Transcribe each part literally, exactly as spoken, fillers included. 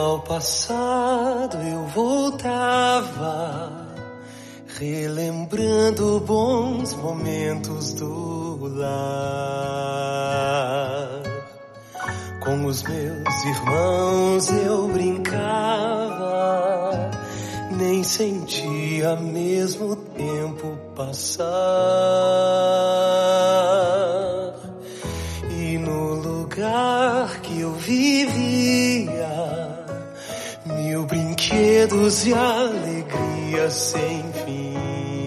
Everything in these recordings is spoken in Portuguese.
ao passado eu voltava, relembrando bons momentos do lar. Com os meus irmãos eu brincava, nem sentia mesmo o tempo passar. E no lugar que eu vivia, mil brinquedos e alegria sem fim.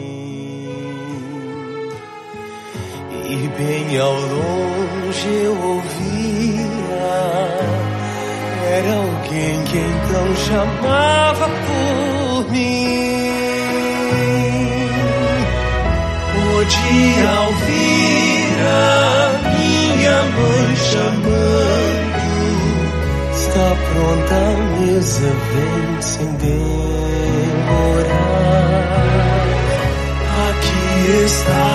E bem ao longe eu ouvia, era alguém que então chamava por mim. Podia ouvir a minha mãe chamando: está pronta a mesa, vem sem demorar. Aqui está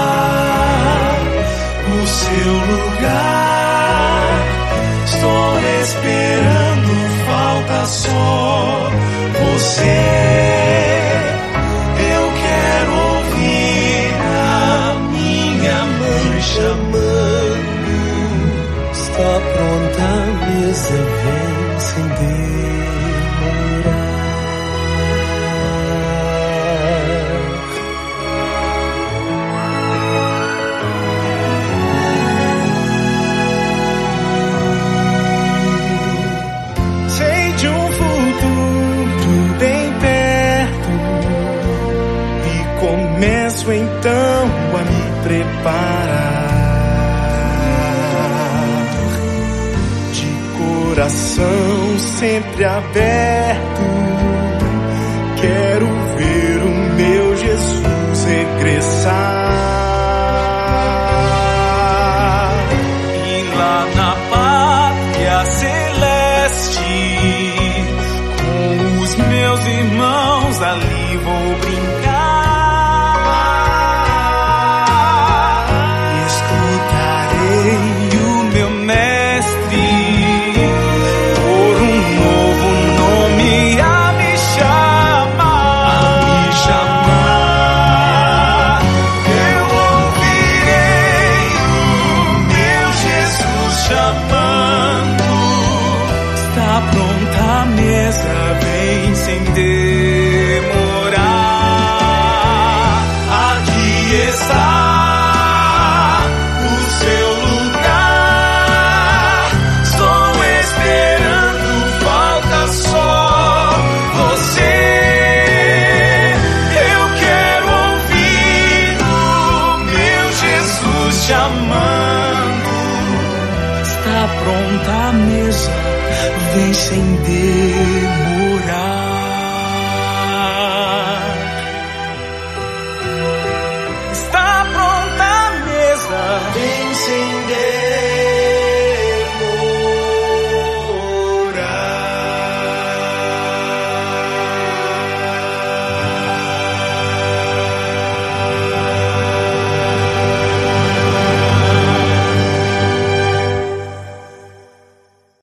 o seu lugar, estou esperando, falta só você. Eu quero ouvir a minha mãe chamando: está pronta a mesa, vem sem demorar. Sei de um futuro bem perto e começo então a me preparar, de coração sempre aberto. Quero ver o meu Jesus regressar. E lá na pátria celeste, com os meus irmãos ali vou brincar. Escutarei o meu mestre por um novo nome a me chamar, a me chamar. Eu ouvirei o meu Jesus chamando: está pronta a mesa, vem sem demorar. Aqui está o seu lugar, estou esperando, falta só você. Eu quero ouvir o meu Jesus chamando: está pronta a mesa, vem sem demorar.